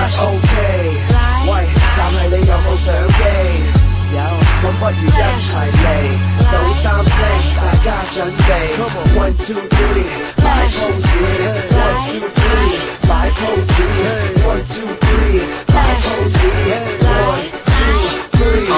OK？ 喂，但係你有冇相機？有，咁不如一齊嚟，數三聲，大家準備。One two three， 擺 pose。One two three， 擺 pose。One two three， 擺 pose。One two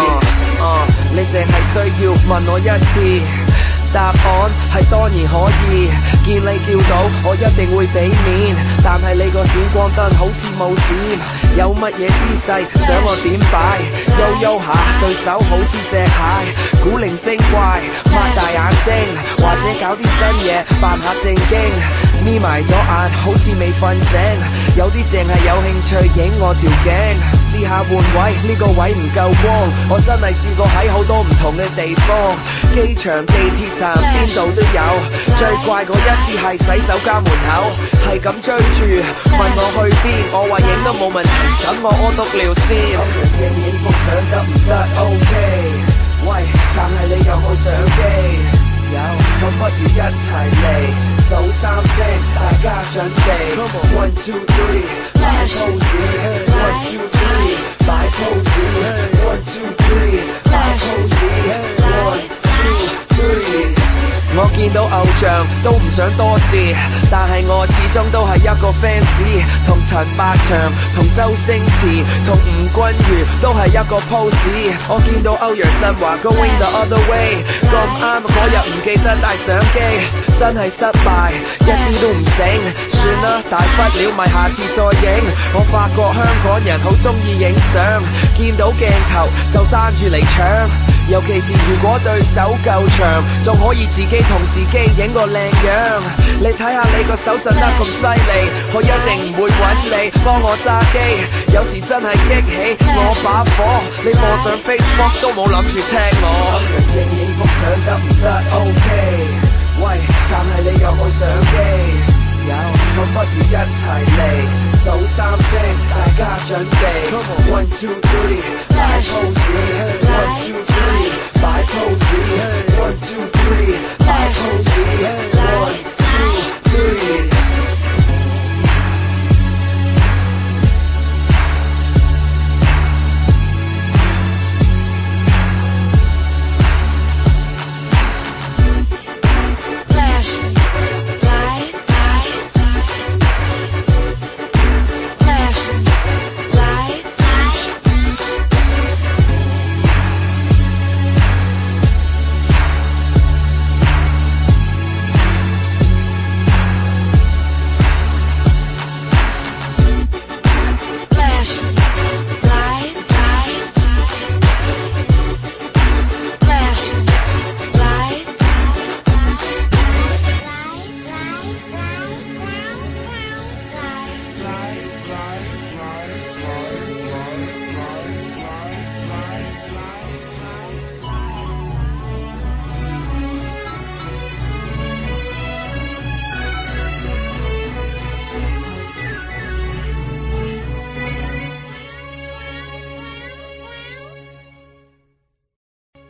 three。你淨係需要問我一次。答案係當然可以，見你叫到我一定會俾面，但係你個閃光燈好似冇閃，有乜嘢姿勢想我點擺？悠悠下對手好似隻蟹，古靈精怪擘大眼睛，或者搞啲新嘢扮下正經，眯埋咗眼好似未瞓醒，有啲淨係有興趣影我條頸，試下換位呢個位唔夠光，我真係試過喺好多唔同嘅地方，機場地鐵站邊度都有，最怪嗰一次係洗手間門口，係咁追住問我去邊，我話影都冇問題，等我屙督尿先。正影幅相得唔得 ？OK？ 喂，但係你有冇相機？有，咁不如一齊嚟，數三聲，大家準備。One two three， 擺 pose。One two three， 擺 pose。One two three， 擺 pose。One two three。我見到偶像都唔想多事，但係我始終都係一個 fans， 同陳百祥、同周星馳、同吳君如都係一個 pose。我見到歐陽振華 going the other way， 咁啱嗰日唔記得帶相機，真係失敗，一啲都唔醒。算啦，大不了咪下次再影。我發覺香港人好中意影相，見到鏡頭就爭住嚟搶，尤其是如果對手夠長，仲可以自己同自己影個靚樣。你睇下你個手震得咁犀利，我一定唔會揾你幫我揸機。有時真係激起我把火，你放上 Facebook 都冇諗住聽我。正影幅相得唔得 ？OK？ 喂，但係你有冇相機？有，咁不如一齊嚟，數三聲，大家準備。One two three， 擺 pose。